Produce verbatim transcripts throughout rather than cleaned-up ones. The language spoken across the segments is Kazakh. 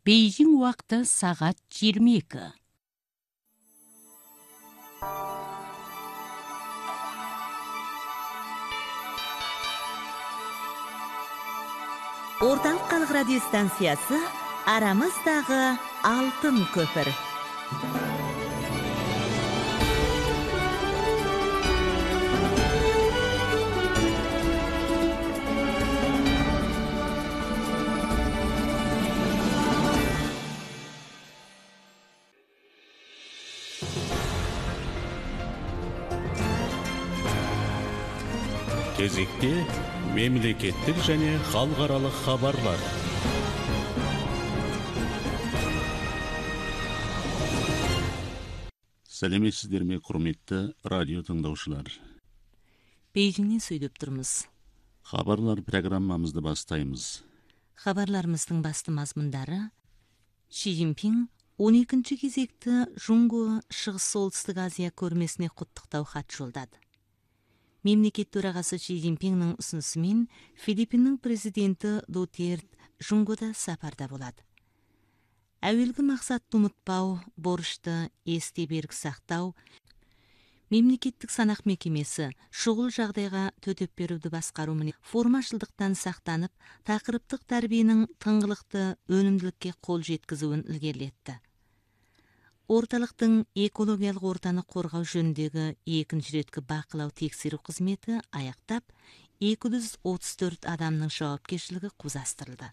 Бейжің уақыты сағат жиырма екі. Орталық халық радиостанциясы арамыздағы алтын көпір. Кезекте мемлекеттік және халықаралық хабарлар. Сәлеметсіздер ме, құрметті радио тыңдаушылар. Бейжіңнен сөйлеп тұрмыз. Хабарлар программамызды бастаймыз. Хабарларымыздың басты мазмұндары: Ши Цзиньпин он екінші кезекті Жунго Шығыс Солтүстік Азия көрмесіне құттықтау хат жолдады. Мемлекет төрағасы Ши Цзиньпиннің ұсынысымен Филиппиннің президенті Дутерт Жунгода сапарда болады. Әуелгі мақсатты ұмытпау, борышты есте берік сақтау, мемлекеттік санақ мекемесі шұғыл жағдайға төтеп беруді басқару міне формашылдықтан сақтанып, тақырыптық тәрбиенің тыңғылықты өнімділікке қол жеткізуін ілгерілетті. Орталықтың экологиялық ортаны қорғау жөніндегі екінші реткі бақылау тексеру қызметі аяқтап, екі жүз отыз төрт адамның жауапкершілігі қозастырылды.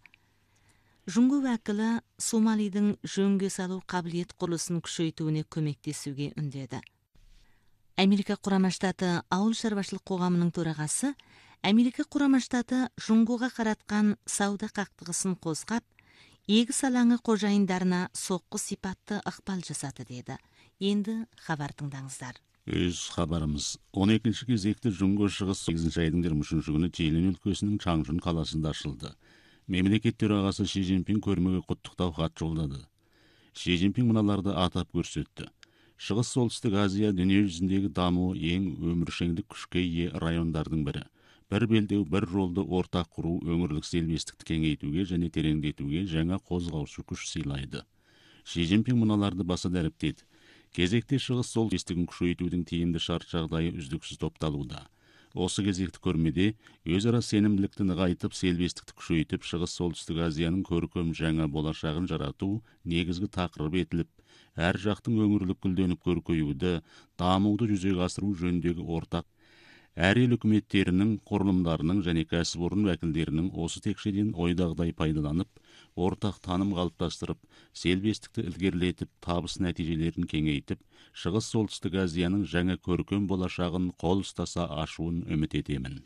Жунго уәкілі Сомалидің жөнге салу қабілет құрылысын күшейтуіне көмектесуге үндеді. Америка Құрама Штаты ауыл шаруашылық қоғамының төрағасы Америка Құрама Штаты Жунгоға қаратқан сауда қақтығысын қозғап, егіс алаңы қожайындарына соққы сипатты ықпал жасады деді. Енді хабар тыңдаңыздар. Өз хабарымыз. он екінші кезекті Жунго Шығыс сегізінші айдың жиырма үшінші күні Чилин өлкесінің Чаңжун қаласында ашылды. Мемлекет төрағасы Ши Цзиньпин көрмеге құттықтау хат жолдады. Ши Цзиньпин мыналарды атап көрсетті. Шығыс Солтүстік Азия дүние жүзіндегі даму ең өміршеңдік күшке ие райондардың бірі. Бір белдеу, бір жолды ортақ құру өңірлік серіктестікті кеңейтуге және тереңдетуге жаңа қозғаушы күш сыйлайды. Ши Цзиньпин мыналарды баса дәріптеді. Кезекте Шығыс солтүстігін күшейтудің тиімді шарт жағдайы үздіксіз топталуда. Осы кезекті көрмеде өзара сенімділікті нығайтып, серіктестікті күшейтіп, Шығыс Солтүстік Азияның көркем жаңа болашағын жарату негізгі тақырып етіліп, әр жақтың өңірлік гүлденіп көркеюді, дамуды жүзеге асыру жөніндегі ортақ әр ел үкіметтерінің, құрылымдарының және кәсіпорын уәкілдерінің осы текшеден ойдағыдай пайдаланып, ортақ таным қалыптастырып, серіктестікті ілгерілетіп, табыс нәтижелерін кеңейтіп, Шығыс Солтүстік Азияның жаңа көркем болашағын қол ұстаса ашуын үміт етемін.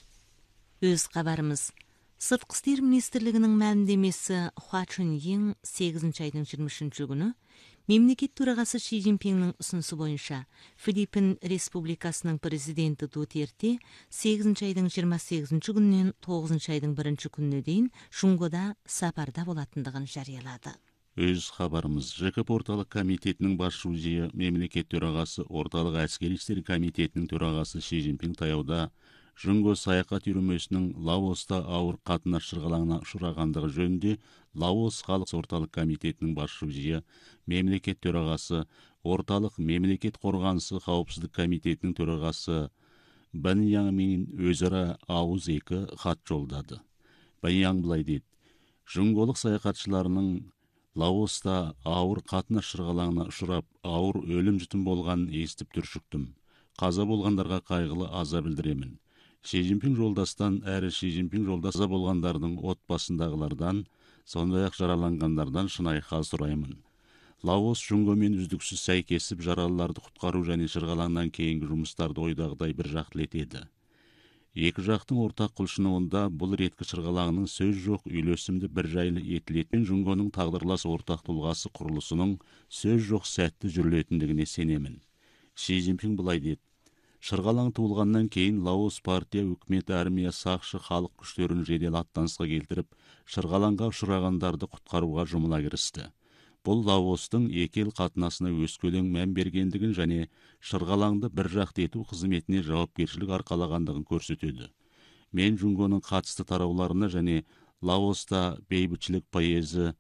Өз хабарымыз. Сыртқы істер министрлігінің мәлімдемесі Хуа Чуньин сегізінші айдың жиырма үшінші күні мемлекет төрағасы Ши Цзиньпиннің ұсынысы бойынша Филиппин Республикасының президенті Дутерте сегізінші айдың жиырма сегізінші күнінен тоғызыншы айдың бірінші күніне дейін Жунгода сапарда болатындығын жариялады. Өз хабарымыз. ЖКП орталық комитетінің бас жүлдесі мемлекет төрағасы орталық әскери істер комитетінің төрағасы Ши Цзиньпин таяуда Жунго саяхат үйірмесінің Лаоста ауыр қатынас шырғалаңына ұшырағандығы жөнінде Лаос халық орталық комитетінің бас жүлдесі мемлекет төрағасы орталық мемлекет қорғанысы қауіпсіздік комитетінің төрағасы Бен Яңмен өзара ауыз екі хат жолдады. Бен Яң былай деді: Жунголық саяхатшыларының Лаоста ауыр қатынас шырғалаңына ұшырап, ауыр өлім жітім болғанын естіп түршіктім. Қаза болғандарға қайғылы аза білдіремін. Ши Цзиньпин жолдастан әрі Ши Цзиньпин жолдаса болғандардың отбасындағылардан, сондай-ақ жараланғандардан шынайы хал сұраймын. Лаос Жунгомен үздіксіз сәйкесіп, жаралыларды құтқару және шырғалаңнан кейінгі жұмыстарды ойдағыдай бір жақтылетеді. Екі жақтың ортақ құлшынуында бұл реткі шырғалаңның сөз жоқ үйлесімді бір жайлы етілетін Жунгоның тағдырлас ортақ тұлғасы құрылысының сөз жоқ сәтті жүрілетіндігіне сенемін. Ши Цзиньпин былай деді: Шырғалаң туылғаннан кейін Лаос партия, үкімет, армия, сақшы, халық күштерін жедел аттанысқа келтіріп, шырғалаңға ұшырағандарды құтқаруға жұмыла кірісті. Бұл Лаостың екі ел қатынасына өскелең мән бергендігін және шырғалаңды бір жақты ету қызметіне жауапкершілік арқалағандығын көрсетеді. Мен Жунгоның қатысты тарауларына және Лаоста бейбітшілік пайызы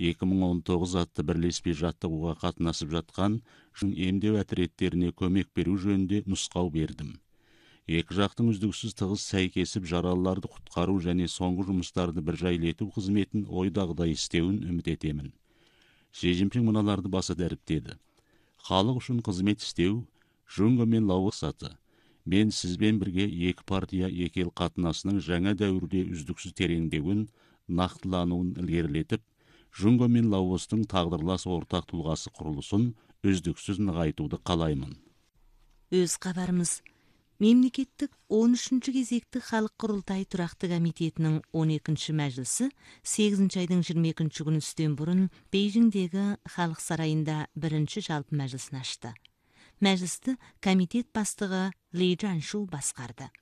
екі мың он тоғыз атты бірлеспе жаттығуға қатынасып жатқан емдеу әтіреттеріне көмек беру жөнінде нұсқау бердім. Екі жақтың үздіксіз тығыз сәйкесіп жаралыларды құтқару және соңғы жұмыстарды бір жайлету қызметін ойдағыдай істеуін үміт етемін. Си Цзиньпин мыналарды баса дәріптеді. Халық үшін қызмет істеу, Жунго мен Лао саты. Мен сізбен бірге екі партия екі ел қатынасының жаңа дәуірде үздіксіз тереңдеуін, нақтылануын ілгерілетіп, Жунго мен Лаостың тағдырлас ортақ тұлғасы құрылысын үздіксіз нығайтуды қалаймын. Өз хабарымыз. Мемлекеттік он үшінші кезекті халық құрылтай тұрақты комитетінің он екінші мәжілісі сегізінші айдың жиырма екінші күні түстен бұрын Бейжіңдегі халық сарайында бірінші жалпы мәжілісін ашты. Мәжілісті комитет бастығы Ли Жаншу басқарды.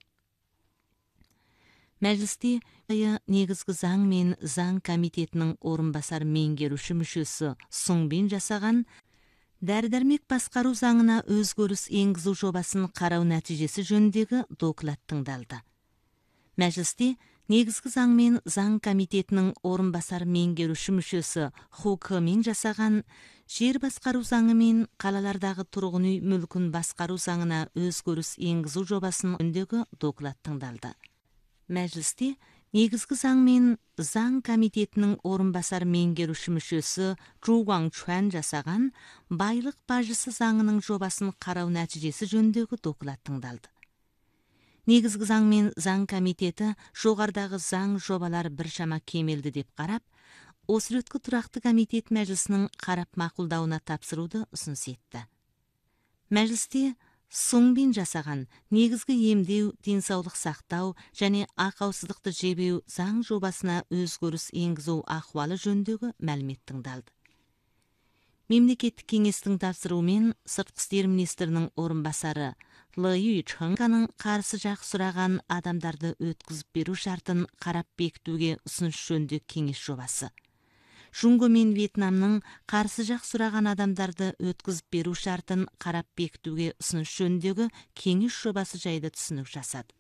Мәжілісте негізгі заң мен заң комитетінің орынбасар меңгеруші мүшесі Сұңбин жасаған дәрі-дәрмек басқару заңына өзгеріс енгізу жобасын қарау нәтижесі жөніндегі доклад тыңдалды. Мәжілісте негізгі заң мен заң комитетінің орынбасар меңгеруші мүшесі Ху Кемин жасаған жер басқару заңы мен қалалардағы тұрғын үй мүлкін басқару заңына өзгеріс енгізу жобасын жөніндегі доклад тыңдалды. Мәжілісте негізгі заң мен заң комитетінің орынбасар меңгеруші мүшесі Чжу Гуаңчуан жасаған байлық бажысы заңының жобасын қарау нәтижесі жөніндегі доклад тыңдалды. Негізгі заң мен заң комитеті жоғарыдағы заң жобалар біршама кемелді деп қарап, осы реткі тұрақты комитет мәжілісінің қарап мақұлдауына тапсыруды ұсыныс етті. Мәжілісте Сұңбин жасаған негізгі емдеу, денсаулық сақтау және ақаусыздықты жебеу заң жобасына өзгеріс енгізу ахуалы жөніндегі мәлімет тыңдалды. Мемлекеттік кеңестің тапсыруымен сыртқы істер министрінің орынбасары Лы Юйчханның қарсы жақ сұраған адамдарды өткізіп беру шартын қарап бекітуге ұсыныс жөніндегі кеңес жобасы. Жунго мен Вьетнамның қарсы жақ сұраған адамдарды өткізіп беру шартын қарап бекітуге ұсыныс жөніндегі кеңес жобасы жайды түсінік жасады.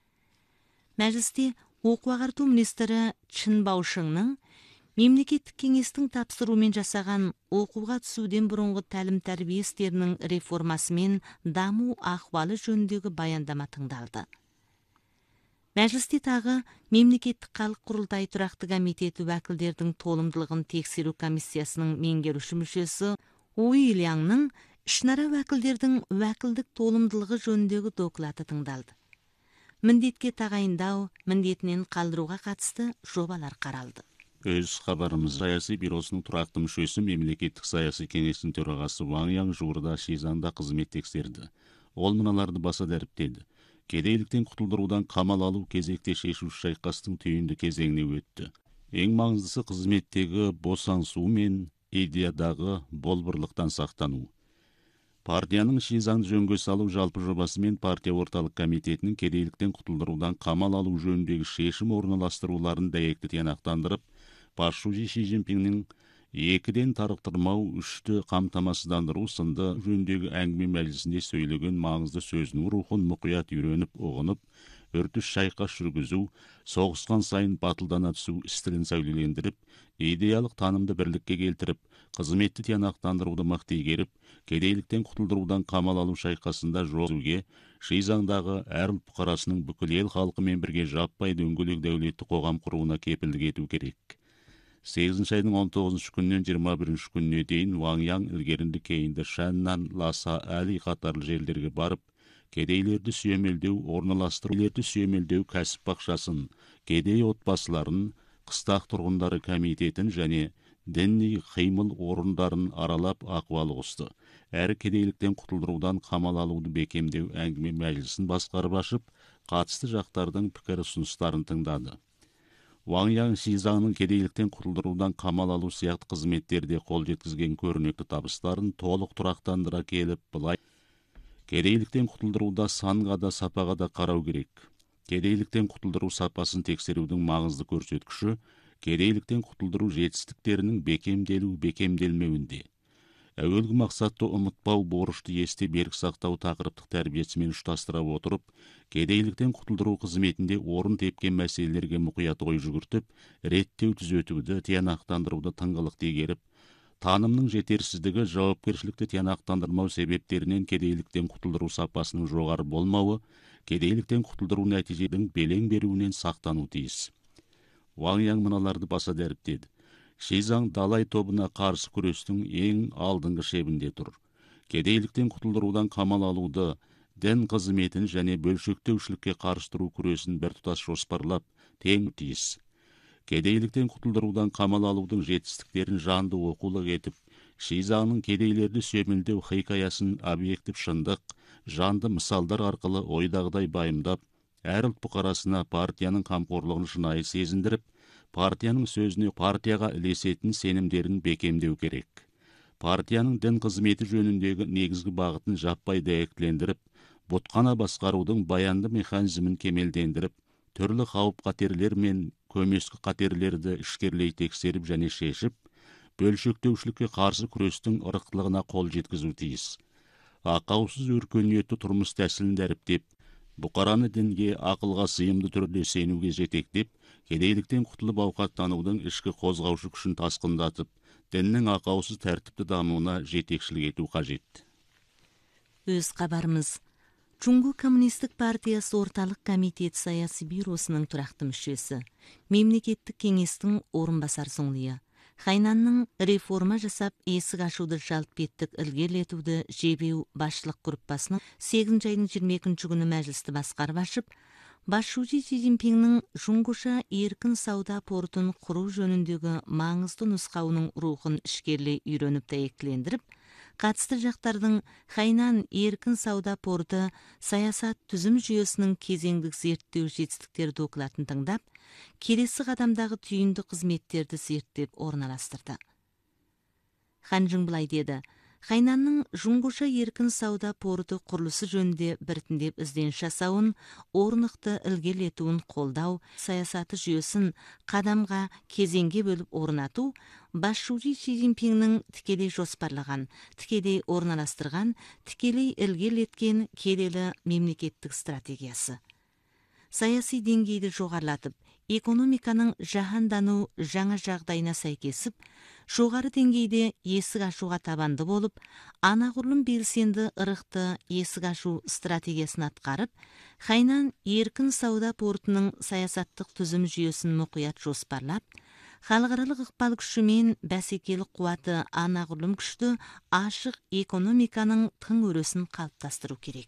Мәжілісте оқу-ағарту министрі Чын Баошыңның мемлекеттік кеңестің тапсыруымен жасаған оқуға түсуден бұрынғы тәлім-тәрбие істерінің реформасы мен даму ахуалы жөніндегі баяндама тыңдалды. Мәжілісте тағы мемлекеттік халық құрылтай тұрақты комитеті уәкілдердің толымдылығын тексеру комиссиясының меңгеруші мүшесі Уильямның ішінара уәкілдердің уәкілдік толымдылығы жөніндегі доклады тыңдалды. Міндетке тағайындау, міндетінен қалдыруға қатысты жобалар қаралды. Өз хабарымыз. Саяси бюросының тұрақты мүшесі мемлекеттік саяси кеңестің төрағасы Ваң Яң жуырда Шизанда қызмет тексерді. Ол мыналарды баса дәріптеді. Кедейліктен құтылдырудан қамал алу кезекте шешуші шайқастың түйінді кезеңіне өтті. Ең маңыздысы қызметтегі босаңсу мен идеядағы болбырлықтан сақтану. Партияның Шизанды жөнге салу жалпы жобасы мен партия орталық комитетінің кедейліктен құтылдырудан қамал алу жөніндегі шешім орналастыруларын дәйекті тиянақтандырып, басшысы Си Цзиньпиннің екіден тарықтырмау, үшті қамтамасыздандыру сынды жөніндегі әңгіме мәжілісінде сөйлеген маңызды сөзінің рухын мұқият үйреніп, оғынып, үрдіс шайқас жүргізу, соғысқан сайын батылдана түсу стилін сәулелендіріп, идеялық танымды бірлікке келтіріп, қызметті тиянақтандыруды мықты игеріп, кедейліктен құтылдырудан қамал алу шайқасында жолға Шизандағы әр ұлт бұқарасының бүкіл ел халқымен бірге жаппай дөңгелек дәулетті қоғам құруына кепілдік ету керек. сегізінші айдың он тоғызыншы күннен жиырма бірінші күніне дейін Ваң Яң ілгерінді кейінді Шаннан, Ласа, Әли қатарлы жерлерге барып, кедейлерді сүйемелдеу, орналастырулерді сүйемелдеу кәсіп бақшасын, кедей отбасыларын, қыстақ тұрғындары комитетін және діни қимыл орындарын аралап ахуал қосты. Әрі кедейліктен құтылдырудан қамал алуды бекемдеу әңгіме мәжілісін басқарып ашып, қатысты жақтардың пікір ұсыныстарын тыңдады. Ваң Яң Шизанның кедейліктен құтылдырудан қамал алу сияқты қызметтерде қол жеткізген көрнекті табыстарын толық тұрақтандыра келіп, былай: кедейліктен құтылдыруда санға да сапаға да қарау керек. Кедейліктен құтылдыру сапасын тексерудің маңызды көрсеткіші кедейліктен құтылдыру жетістіктерінің бекемделу бекемделмеуінде. Әуелгі мақсатты ұмытпау, борышты есте берік сақтау тақырыптық тәрбиесімен ұштастыра отырып, кедейліктен құтылдыру қызметінде орын тепкен мәселелерге мұқият ой жүгіртіп, реттеу түзетуді, тиянақтандыруды тыңғылық тегеріп, танымның жетерсіздігі, жауапкершілікті тиянақтандырмау себептерінен кедейліктен құтылдыру сапасының жоғары болмауы, кедейліктен құтылдыру нәтиженің белең беруінен сақтану тиіс. Ван Яң мыналарды баса дәріптеді. Шизаң далай тобына қарсы күрестің ең алдыңғы шебінде тұр. Кедейліктен құтылдырудан қамал алуды, дін қызметін және бөлшектеушілікке қарсы тұру күресін біртұтас жоспарлап, тең тиіс. Кедейліктен құтылдырудан қамал алудың жетістіктерін жанды оқулық етіп, Шизаңның кедейлерді сөмілдеу хикаясын объектив шындық, жанды мысалдар арқылы ойдағыдай байымдап, әр ұлт бұқарасына партияның қамқорлығын шынайы сезіндіріп, партияның сөзіне партияға ілесетін сенімдерін бекемдеу керек. Партияның дін қызметі жөніндегі негізгі бағытын жаппай дәйектілендіріп, бұтқана басқарудың баянды механизмін кемелдендіріп, түрлі қауіп қатерлер мен көмескі қатерлерді ішкерлей тексеріп және шешіп, бөлшектеушілікке қарсы күрестің ырықтылығына қол жеткізу тиіс. Ақаусыз өркениетті тұрмыс тәсілін дәріптеп, бұқараны дінге, ақылға сыйымды түрде сенуге жетектеп, кедейліктен құтылып ауқаттанудың ішкі қозғаушы күшін тасқындатып, діннің ақаусыз тәртіпті дамуына жетекшілік ету қажет. Өз қабарымыз. Чуңгу коммунистік партиясы орталық комитет саяси бюросының тұрақты мүшесі, мемлекеттік кеңестің орынбасар соңлыя. Хайнанның реформа жасап, есік ашуды жалпеттік ілгерілетуді жебеу башылық группасының сегізінші айдың жиырма екінші күні мәжілісті басқарып ашып, Басшужи Си Цзиньпиннің Жуңгуша еркін сауда портын құру жөніндегі маңызды нұсқауының рухын ішкерлей үйреніп дәйектілендіріп, қатысты жақтардың Хайнан еркін сауда порты саясат түзім жүйесінің кезеңдік зерттеу жетістіктер докладын тыңдап, келесі қадамдағы түйінді қызметтерді зерттеп орналастырды. Ханжың былай деді: Хайнанның Жуңгуша еркін сауда порты құрылысы жөнінде біртіндеп ізденіс жасауын, орнықты ілгерілетуін қолдау, саясаты жүйесін қадамға, кезеңге бөліп орнату Басшужи Си Цзиньпиннің тікелей жоспарлаған, тікелей орналастырған, тікелей ілгерілеткен келелі мемлекеттік стратегиясы. Саяси деңгейді жоғарлатып, экономиканың жаһандану жаңа жағдайына сәйкесіп, жоғары деңгейде есік ашуға табанды болып, анағұрлым белсенді ырықты есік ашу стратегиясын атқарып, Хайнан еркін сауда портының саясаттық түзім жүйесін мұқият жоспарлап, халықаралық ықпал күші мен бәсекелік қуаты анағұрлым күшті ашық экономиканың тың өрісін қалыптастыру керек.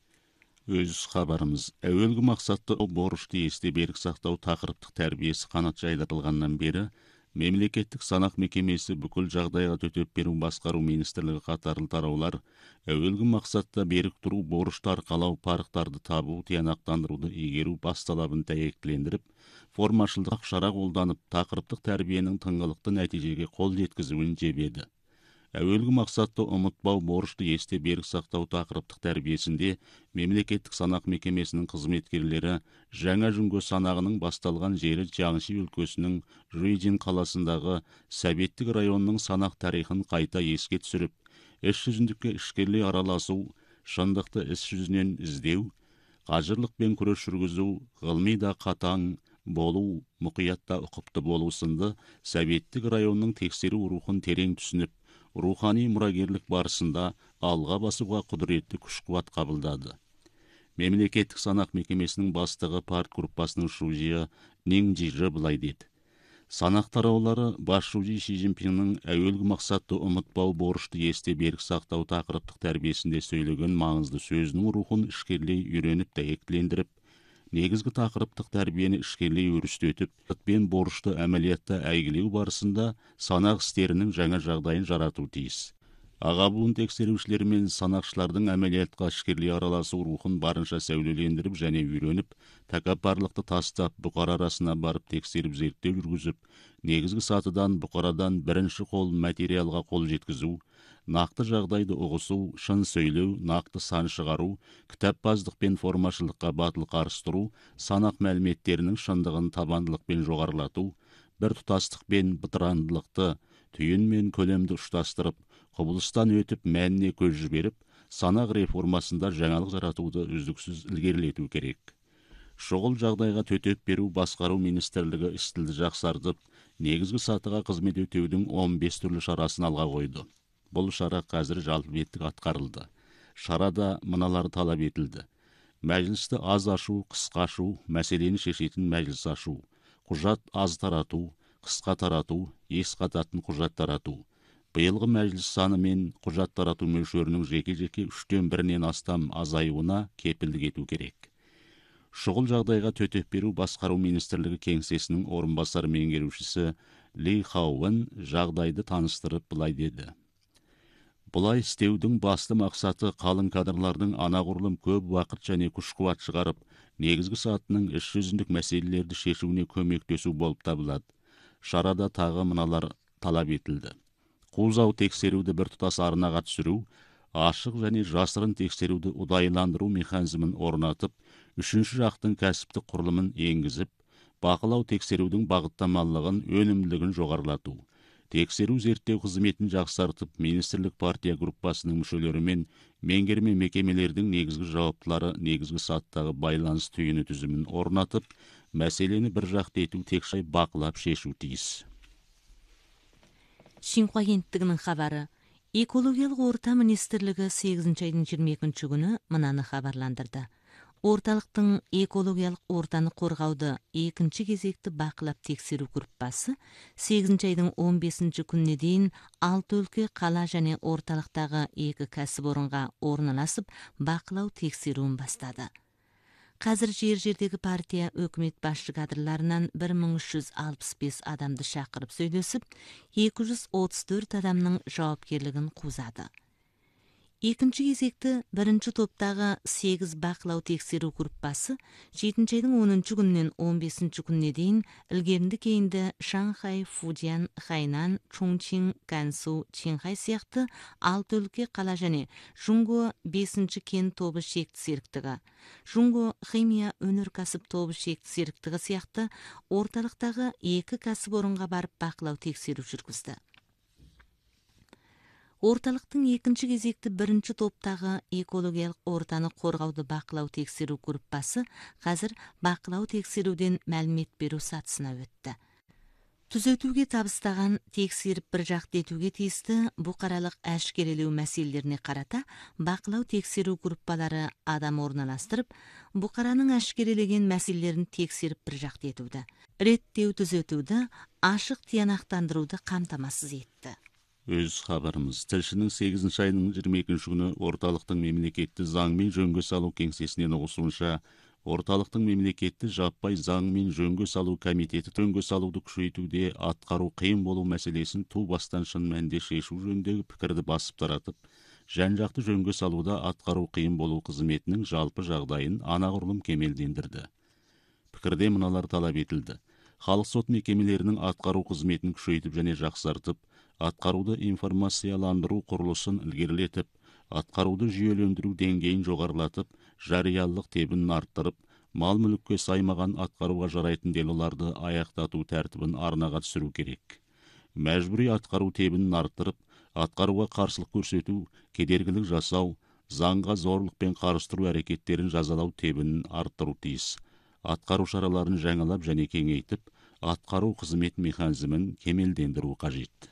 Өз хабарымыз. Әуелгі мақсатты борышты есте берік сақтау тақырыптық тәрбиесі қанат жайдатылғаннан бері, мемлекеттік санақ мекемесі бүкіл жағдайға төтеп беру басқару министрлігі қатарлы тараулар әуелгі мақсатта берік тұру, борышты арқалау, парықтарды табу, тиянақтандыруды игеру бас талабын дәйектілендіріп, формашылдық шара қолданып, тақырыптық тәрбиенің тыңғылықты нәтижеге қол жеткізуін жебеді. Әуелгі мақсатты ұмытпау, борышты есте берік сақтау тақырыптық тәрбиесінде мемлекеттік санақ мекемесінің қызметкерлері жаңа Жүңгө санағының басталған жері Жаңши өлкесінің Жуйжин қаласындағы Сәбеттік районының санақ тарихын қайта еске түсіріп, іс жүзіндікке ішкерлей араласу, шындықты іс жүзінен іздеу, қажырлықпен күрес жүргізу, ғылми да қатаң болу, мұқиятта ұқыпты болу сынды Сәбеттік районның тексеру рухын терең түсініп, рухани мұрагерлік барысында алға басуға құдіретті күш-қуат қабылдады. Мемлекеттік санақ мекемесінің бастығы парт группасының шужия Нин Жижі былай деді: санақ тараулары Басшужи Си Цзиньпиннің әуелгі мақсатты ұмытпау, борышты есте берік сақтау тақырыптық тәрбиесінде сөйлеген маңызды сөзінің рухын ішкерлей үйреніп дәйектілендіріп, негізгі тақырыптық тәрбиені ішкерлей өрістетіп, пен борышты әмәлиятта әйгілеу барысында санақ істерінің жаңа жағдайын жарату тиіс. Аға буын тексерушілер мен санақшылардың әмәлиятқа ішкерлей араласу рухын барынша сәулелендіріп және үйреніп, тәкаппарлықты тастап, бұқара арасына барып тексеріп зерттеу жүргізіп, негізгі сатыдан, бұқарадан бірінші қол материалға қол жеткізу, нақты жағдайды ұғысу, шын сөйлеу, нақты сан шығару, кітапбаздық пен формашылыққа батыл қарсы тұру, санақ мәліметтерінің шындығын табандылықпен жоғарылату, бір тұтастық пен бытырандылықты, түйін мен көлемді ұштастырып, құбылыстан өтіп мәніне көз жіберіп, санақ реформасында жаңалық жаратуды үздіксіз ілгерілету керек. Шұғыл жағдайға төтеп беру басқару министрлігі істілді жақсартып, негізгі сатыға қызмет өтеудің он бес түрлі шарасын алға қойды. Бұл шара қазір жалпыбеттік атқарылды. Шарада мыналар талап етілді: мәжілісті аз ашу, қысқа ашу, мәселені шешетін мәжіліс ашу, құжат аз тарату, қысқа тарату, ес қататын құжат тарату. Биылғы мәжіліс саны мен құжат тарату мөлшерінің жеке-жеке үштен бірінен астам азаюына кепілдік ету керек. Шұғыл жағдайға төтеп беру басқару министрлігі кеңсесінің орынбасар меңгерушісі Ли Хауэн жағдайды таныстырып былай деді: Бұлай істеудің басты мақсаты қалың кадрлардың анағұрлым көп уақыт және күш-қуат шығарып, негізгі сатының іс жүзіндік мәселелерді шешуіне көмектесу болып табылады. Шарада тағы мыналар талап етілді: қуызау тексеруді біртұтас арнаға түсіру, ашық және жасырын тексеруді ұдайыландыру механизмін орнатып, үшінші жақтың кәсіптік құрылымын енгізіп, бақылау тексерудің бағыттамалығын, өнімділігін жоғарылату, тексеру зерттеу қызметін жақсартып, министрлік партия группасының мүшелері мен меңгерме мекемелердің негізгі жауаптылары негізгі саттағы байланыс түйіні тізімін орнатып, мәселені бір жақты ету текшай бақылап шешу тиіс. Шинхуа агенттігінің хабары: экологиялық орта министрлігі сегізінші айдың жиырма екінші күні мынаны хабарландырды: орталықтың экологиялық ортаны қорғауды екінші кезекті бақылап тексеру группасы сегізінші айдың он бесінші күніне дейін алты өлке, қала және орталықтағы екі кәсіпорынға орналасып бақылау тексеруін бастады. Қазір жер-жердегі партия өкімет басшы кадрларынан бір мың үш жүз алпыс бес адамды шақырып сөйлесіп, екі жүз отыз төрт адамның жауапкерлігін қуызады. Екінші кезекті бірінші топтағы сегіз бақылау тексеру группасы жетінші айдың оныншы күнінен он бесінші күніне дейін ілгерінді кейінді Шанхай, Фудзян, Хайнан, Чоңчин, Гансу, Чинхай сияқты алты өлке, қала және Жунго бесінші кен тобы шекті серіктігі, Жунго химия өнеркәсіп тобы шекті серіктігі сияқты орталықтағы екі кәсіпорынға барып бақылау тексеру жүргізді. Орталықтың екінші кезекті бірінші топтағы экологиялық ортаны қорғауды бақылау тексеру группасы қазір бақылау тексеруден мәлімет беру сатысына өтті. Түзетуге табыстаған, тексеріп бір жақты етуге тиісті бұқаралық әшкерелеу мәселелеріне қарата бақылау тексеру группалары адам орналастырып, бұқараның әшкерелеген мәселелерін тексеріп бір жақты етуді, реттеу түзетуді, ашық тиянақтандыруды қамтамасыз етті. Өз хабарымыз: тілшінің сегізінші айының жиырма екінші күні орталықтың мемлекетті заң мен жөнге салу кеңсесінен ұғысуынша, орталықтың мемлекетті жаппай заң мен жөнге салу комитеті жөнге салуды күшейтуде атқару қиын болу мәселесін ту бастан шын мәнінде шешу жөніндегі пікірді басып таратып, жан-жақты жөнге салуда атқару қиын болу қызметінің жалпы жағдайын анағұрлым кемелдендірді. Пікірде мыналар талап етілді: халық сот мекемелерінің атқару қызметін күшейтіп және жақсартып, атқаруды информацияландыру құрылысын ілгерілетіп, атқаруды жүйелендіру деңгейін жоғарылатып, жариялылық тебін арттырып, мал-мүлікке саймаған атқаруға жарайтын делоларды аяқтату тәртібін арнаға түсіру керек. Мәжбүри атқару тебін арттырып, атқаруға қарсылық көрсету, кедергілік жасау, заңға зорлықпен қарыстыру әрекеттерін жазалау тебінін арттыру тиіс. Атқару шараларын жаңалап және кеңейтіп, атқару қызмет механизмін кемелдендіру қажет.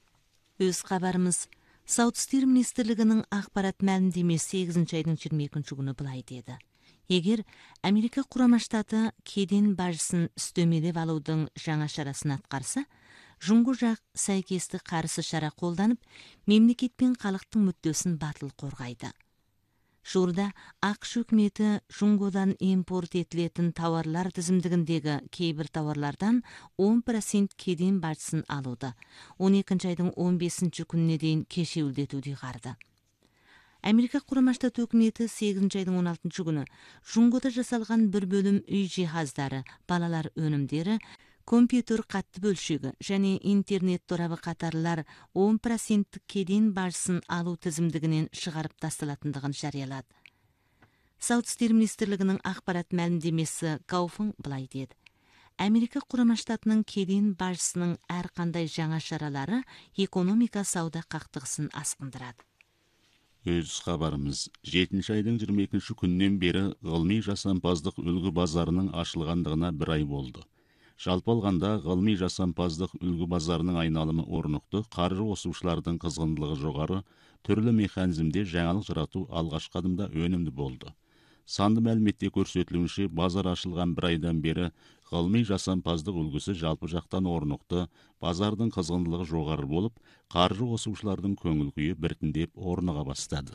Өз хабарымыз: Саут істер министрлігінің ақпарат мәлімдемесі сегізінші айдың жиырма екінші күні былай деді: егер Америка құрама штаты кеден бажысын үстемелеп алудың жаңа шарасын атқарса, Жунго жақ сәйкесті қарсы шара қолданып, мемлекет пен халықтың мүддесін батыл қорғайды. Жуырда ақш үкіметі Жунгодан импорт етілетін тауарлар тізімдігіндегі кейбір тауарлардан он процент кеден бажысын алуды он екінші айдың он бесінші күніне дейін кешеуілдетуді ұйғарды. Америка құрама штаты үкіметі сегізінші айдың он алтыншы күні Жунгода жасалған бір бөлім үй жиһаздары, балалар өнімдері, компьютер қатты бөлшегі және интернет торабы қатарлар он проценттік кеден бажысын алу тізімдігінен шығарып тасталатындығын жариялады. Саут істер министрлігінің ақпарат мәлімдемесі Кауфың былай деді: Америка Курама Штатынын келин башчысынын ар кандай жаңа чаралары экономика сауда кактыгысын аскындырат. Өз хабарымыз жетинчи айдын жыйырма экинчи күнүнөн бери гылмый жасампаздык үлгү базарынын ачылгандыгына бир ай болду. Жалпы алганда гылмый жасампаздык үлгү базарынын айналымы орнукту, каржы косуучулардын кызгындылыгы жогору, түрлүү механизмде жаңылык жаратуу алгачкы адымда өнүмдүү болду. Санды мәліметте көрсөтүлүшү, базар ашылған бір айдан бері ғылми жасампаздық үлгісі жалпы жақтан орнуқты, базардың қызғындылығы жоғары болып, қаржы косуучулардын көңіл күйі біртіндеп орныға бастады.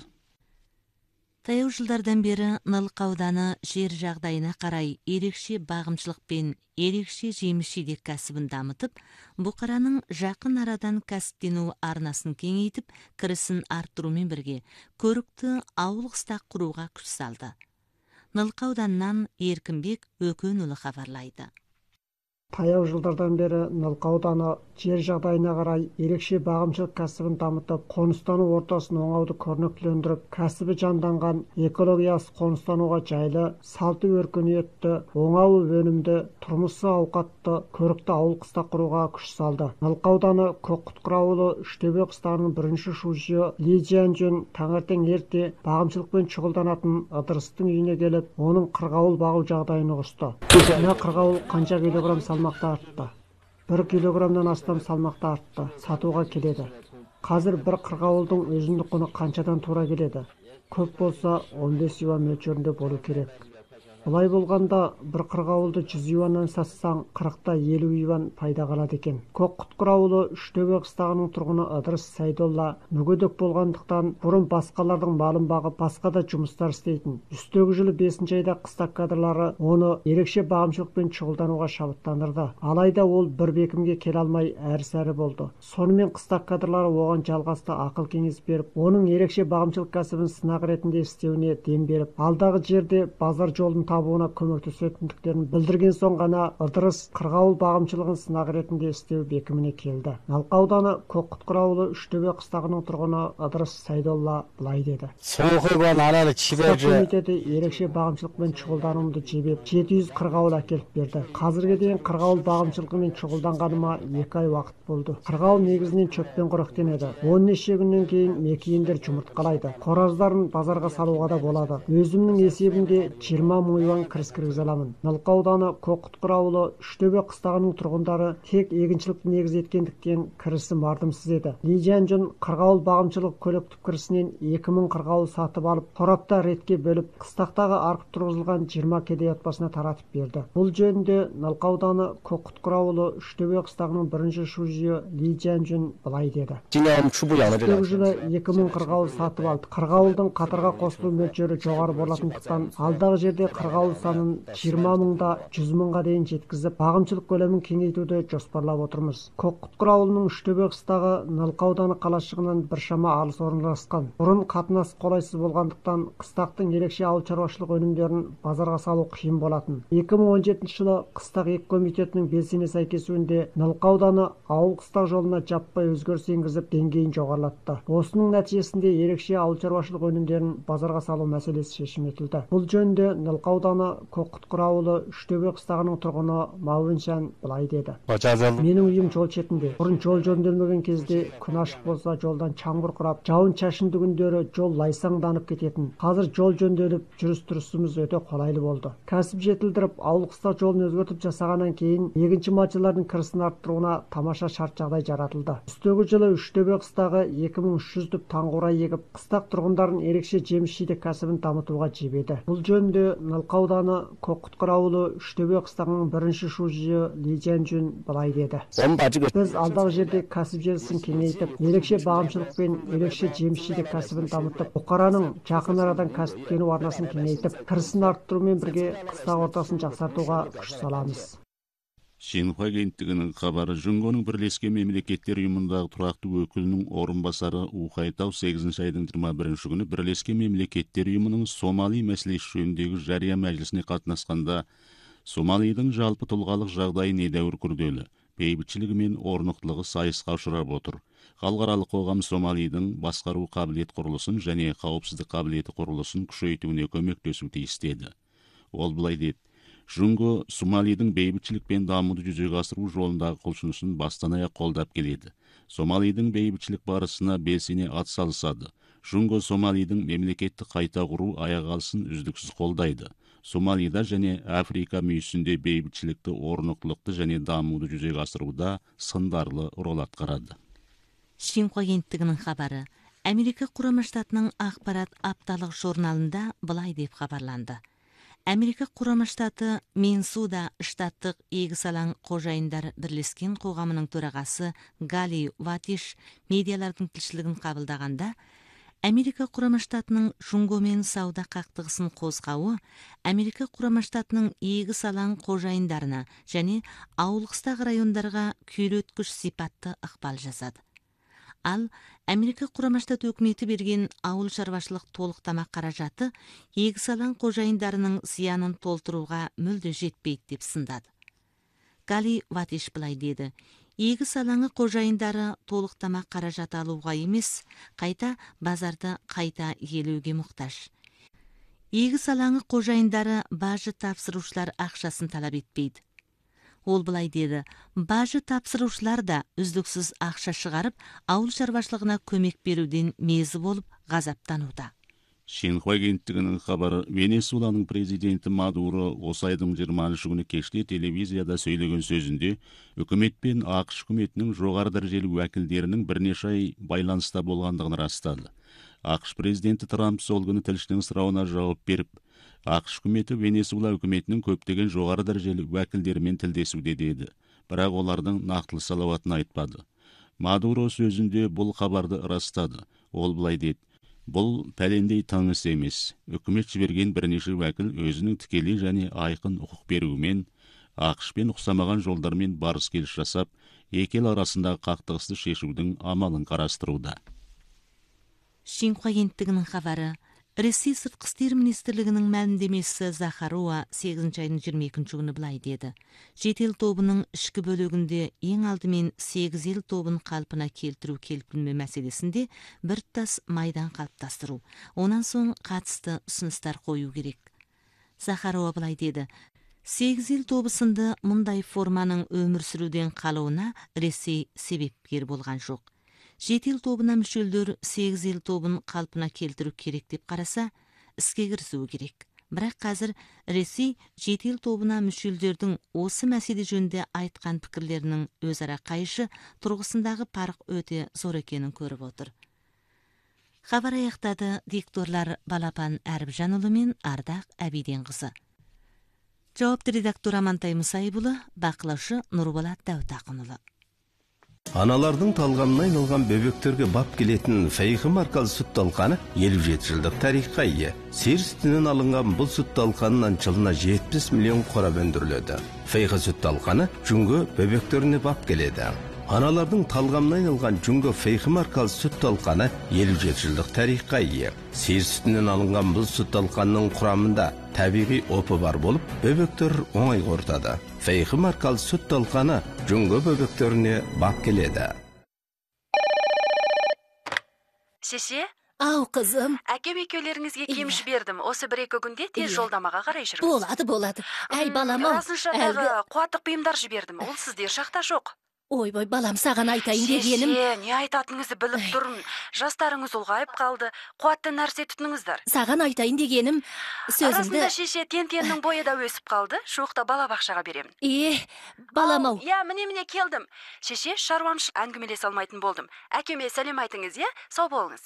Таяу жылдардан бері Налык ауданы жер жагдайына карай ерекше багымчылык пен ерекше жемиш жидек кәсібін дамытып, букаранын жакын арадан кәсіптенүү арнасын кеңейтип, кирисин арттыруумен бирге көрүктүү ауыл кыстак курууга күч салды. Налык ауданынан Эркинбек Өкөнұлы хабарлайды. Таяу жылдардан бері Налык ауданы жер жағдайына қарай ерекше багымчылык кәсібін дамытып, қоныстану ортасын оңауды көрнектілендіріп, кәсібі жанданған, экологиясы қоныстануға жайлы, салты өркениетті, оңау өнімді, тұрмысы ауқатты, көрікті ауыл қыстақ құруға күш салды. Налык ауданы Көкқұтқыр ауылы Үштөбе қыстағының бірінші шужиы Ли Жианжун таңертең ерте багымчылыкпен шұғылданатын ыдырыстың үйіне келіп, оның қырғауыл бағу жағдайын ұғысты. Мына қырғауыл қанша килограмм салмақта артты. бір килограммдан астам салмақта артты. Сатуға келеді. Қазір бір қырғауылдың өзіндік құны қаншадан тура келеді? Көп болса он бес юан мөлшерінде болу керек. Бұлай болғанда бір қырғауылды жүз юаннан сатсаң, қырықта елу юан пайда қалады екен. Көкқұтқыр ауылы Үштөбе қыстағының тұрғыны Ыдырыс Сайдолла мүгедек болғандықтан бұрын басқалардың малын бағып, басқа да жұмыстар істейтін. Үстегі жылы бесінші айда қыстақ кадрлары оны ерекше багымчылыкпен шұғылдануға шабыттандырды. Алайда ол бір бекімге келе алмай әрі-сәрі болды. Сонымен қыстақ кадрлары оған жалғасты ақыл кеңес беріп, оның ерекше багымчылык кәсібін сынақ ретінде істеуіне дем беріп, алдағы жерде базар жолын табуына көмектесетіндіктерін білдірген соң ғана Ыдырыс қырғауыл багымчылыгын сынақ ретінде істеу бекіміне келді. Налык ауданы Көкқұтқыр ауылы Үштөбе қыстағының тұрғыны Ыдырыс Сайдолла былай деді. Қыстақ комитеті ерекше багымчылыкпен шұғылдануымды жебеп, жеті жүз қырғауыл әкеліп берді. Қазірге дейін қырғауыл багымчылығымен шұғылданғаныма екі ай уақыт болды. Қырғауыл негізінен шөппен қоректенеді. он неше күннен кейін мекиендер жұмыртқалайды. Қораздарын базарға салуға да болады. Өзімнің есебімде жиырма мың юан кіріс кіргізе аламын. Налык ауданы Көкқұтқыр ауылы Үштөбе қыстағының тұрғындары тек егіншілікті негіз еткендіктен кірісі мардымсыз еді. Ли Жианжун қырғауыл багымчылык көліктік кірісінен екі мың қырғауыл сатып алып, торапта ретке бөліп, қыстақтағы арқып тұрғызылған жиырма кедей отбасына таратып берді. Бұл жөнінде Налык ауданы Көкқұтқыр ауылы Үштөбе қыстағының бірінші шужиы Ли Жианжун былай деді. Үстегі жылы екі мың қырғауыл сатып алды. Қырғауылдың қатарға қосылу мөлшері жоғары болатындықтан, алдағы жерде қырғауыл санын жиырма мыңда жүз мыңға дейін жеткізіп, багымчылык көлемін кеңейтуді жоспарлап отырмыз. Көкқұтқыр ауылының Үштөбе қыстағы Налык ауданы қалашығынан біршама алыс орналасқан. Бұрын қатынас қолайсыз болғандықтан, қыстақтың ерекше ауыл шаруашылық өнімдерін базарға салу қиын болатын. екі мың он жетінші жылы қыстақ ек комитетінің белсене сәйкесуінде Налык ауданы ауыл қыстақ жолына жаппай өзгеріс енгізіп, деңгейін жоғарылатты. Осының нәтижесінде ерекше ауыл шаруашылық өнімдерін базарға салу мәселесі шешім етілді. Бұл жөнінде Налык ауданы Көкқұтқыр ауылы Үштөбе қыстағының тұрғыны Мауыншан былай деді. Менің үйім жол шетінде. Бұрын жол жөнделмеген кезде күн ашық болса жолдан чаңбыр құрап, жауын шашынды күндері жол лайсаңданып кететін. Қазір жол жөнделіп, жүріс-тұрысымыз өте қолайлы болды. Кәсіп жетілдіріп, ауыл қыстақ жолын өзгертіп жасағаннан кейін егінші малшылардың кірісін арттыруына тамаша шарт жағдай жаратылды. Үстегі жылы Үштөбе қыстағы екі мың үш жүз түп таңқурай егіп, қыстақ тұрғындарын ерекше жеміс жидек кәсібін дамытуға жебеді. Бұл жөнінде Налык ауданы Көкқұтқыр ауылы Үштөбе қыстағының бірінші шужиы Ли Жианжун былай деді. Біз алдағы жерде кәсіп желісін кеңейтіп, ерекше багымчылык пен ерекше жеміс жидек кәсібін дамытып, бұқараның жақын арадан кәсіптену арнасын кеңейтіп, кірісін арттырумен бірге қыстақ ортасын жақсартуға күш саламыз. Шинхуа агенттігінің хабары, Жұңгоның Бірлескен Мемлекеттер ұйымындағы тұрақты өкілінің орынбасары У Хайтау сегізінші айдың жиырма бірінші күні Бірлескен Мемлекеттер ұйымының Сомали мәселесі жөніндегі жария мәжілісіне қатынасқанда, Сомалидің жалпы тұлғалық жағдайы недәуір күрделі, бейбітшілігі мен орнықтылығы сайысқа ұшырап отыр. Халықаралық қоғам Сомалидің басқару қабілет құрылысын және қауіпсіздік қабілеті құрылысын күшейтуіне көмектесуді істеді. Ол былай деді: Жунго Сомалидің бейбітшілік пен дамуды жүзеге асыру жолындағы құлшынысын бастан аяқ қолдап келеді. Сомалидің бейбітшілік барысына белсене атсалысады. Жунго Сомалидің мемлекетті қайта құру аяқ алысын үздіксіз қолдайды. Сомалида және Африка мүйісінде бейбітшілікті, орнықтылықты және дамуды жүзеге асыруда сындарлы рол атқарады. Шинхуа агенттігінің хабары Америка Құрама Штатының ақпарат апталық журналында былай деп хабарланды. Америка Құрама Штаты Минсуда штаттық егіс алаң қожайындар бірлескен қоғамының төрағасы Гали Ватиш медиалардың тілшілігін қабылдағанда, Америка Құрама Штатының Жунгомен сауда қақтығысын қозғауы Америка Құрама Штатының егіс алаң қожайындарына және ауылқыстағы райондарға күйреткіш сипатты ықпал жасады. Ал Америка Құрама Штаты өкіметі берген ауыл шаруашылық толықтама қаражаты егіс алаң қожайындарының зиянын толтыруға мүлде жетпейді деп сындады. Гали Ватиш былай деді: егіс алаңы қожайындары толықтама қаражат алуға емес, қайта базарды қайта иелеуге мұқтаж. Егіс алаңы қожайындары бажы тапсырушылар ақшасын талап етпейді. Ол былай деді: бажы тапсырушылар да үздіксіз ақша шығарып, ауыл шаруашылығына көмек беруден мезі болып ғазаптануда. Шинхуа агенттігінің хабары Венесуэланың президенті Мадуро осы айдың жиырмасыншы күні кеште телевизияда сөйлеген сөзінде үкімет пен ақш үкіметінің жоғары дәрежелі уәкілдерінің бірнеше ай байланыста болғандығын растады. ақш президенті Трамп сол күні тілшінің сұрауына жауап беріп, ақш үкіметі Венесуэла үкіметінің көптеген жоғары дәрежелі уәкілдерімен тілдесуде деді, бірақ олардың нақтылы салауатын айтпады. Мадуро сөзінде бұл хабарды растады. Ол былай деді: бұл пәлендей таңыс емес. Үкімет жіберген бірнеше уәкіл өзінің тікелей және айқын құқық беруімен, ақшпен ұқсамаған жолдармен барыс келіс жасап, екі ел арасындағы қақтығысты шешудің амалын қарастыруда. Шинхуа агенттігінің хабары Ресей сыртқы істер министрлігінің мәлімдемесі Захаруа сегізінші айдың жиырма екінші күні былай деді: Жетел тобының ішкі бөлігінде ең алдымен сегіз ел тобын қалпына келтіру келтірмеу мәселесінде біртұтас майдан қалыптастыру, онан соң қатысты ұсыныстар қою керек. Захаруа былай деді: сегіз ел тобы сынды мұндай форманың өмір сүруден қалуына Ресей себепкер болған жоқ. Жетел тобына мүшелдер сегіз ел тобын қалпына келтіру керек деп қараса, іске кірісуі керек. Бірақ қазір Ресей жетел тобына мүшелдердің осы мәселе жөнінде айтқан пікірлерінің өзара қайшы тұрғысындағы парық өте зор екенін көріп отыр. Хабар аяқтады дикторлар Балапан Әріпжанұлы мен Ардақ Әбиденқызы. Жауапты редактор Амантай Мұсайбұлы, бақылаушы Нұрболат Дәутақынұлы. Аналардың талғамына айналған бөбектерге бап келетін Фейхи маркалы сүт талқаны елу жеті жылдық тарихқа ие. Сиыр сүтінен алынған бұл сүт талқанынан жылына жетпіс миллион қорап өндіріледі. Фейхи сүт талқаны жүнгі бөбектеріне бап келеді. Аналардың талғамына айналған жүнгі Фейхи маркалы сүт талқаны елу жеті жылдық тарихқа ие. Сиыр сүтінен алынған бұл сүт талқанының құрамында табиғи опы бар болып, бөбектер оңай қорытады. Фейхи маркалы сүт талқаны жүнгі бөбектеріне бап келеді. Шеше? Ау, қызым. Әкем екеулеріңізге киім жібердім. Осы бір-екі күнде тез жолдамаға қарай жүріңіз. Болады, болады. Әй, балам, расынша тағы қуаттық бұйымдар жібердім. Ол сіздер шақта жоқ. Ой-бой, балам, саған айтайын дегенім. Шеше, не айтатыныңызды біліп тұрмын. Жастарыңыз ұлғайып қалды. Қуатты нәрсе тұтыныңыздар. Саған айтайын дегенім, сөзімді... Расында шеше, тен-теннің бойы да өсіп қалды. Шоқта балабақшаға беремін. Е, балам ау. Я, міне-міне келдім. Шеше, шаруамшылық әңгімелесе алмайтын болдым. Әкеме сәлем айтыңыз, я? Сау болыңыз.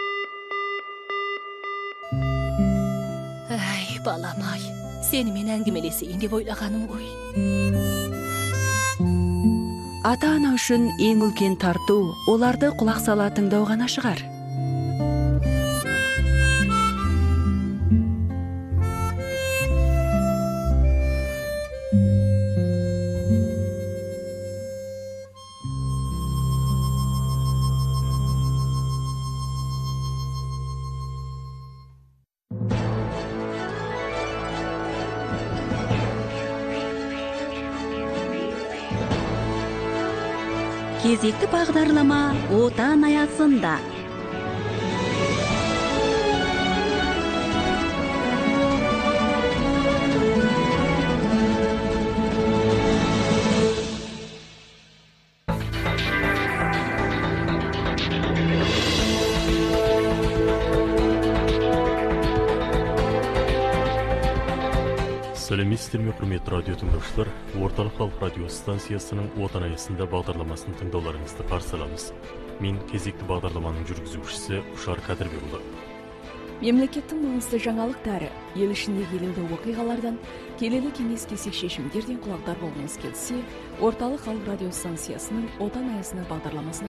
Әй, балам ай. Сенімен әңгімелесейін деп ойлағаным ғой. Ата-ана үшін ең үлкен тарту, оларды құлақ сала тыңдау ғана шығар. Кезекті бағдарлама отан аясында. Сәлеметсіздер ме, құрметті радио тыңдаушылар. Орталық халық радио станциясының отан аясында бағдарламасын тыңдауларыңызды қарсы аламыз. Мен кезекті бағдарламаның жүргізушісі Ушар Кадырбекұлы. Мемлекеттің маңызды жаңалықтары, ел ішіндегі елеулі оқиғалардан, келелі кеңес кесек шешімдерден құлақтар болғыңыз келсе, Орталық халық радио станциясының отан аясына бағдарламасын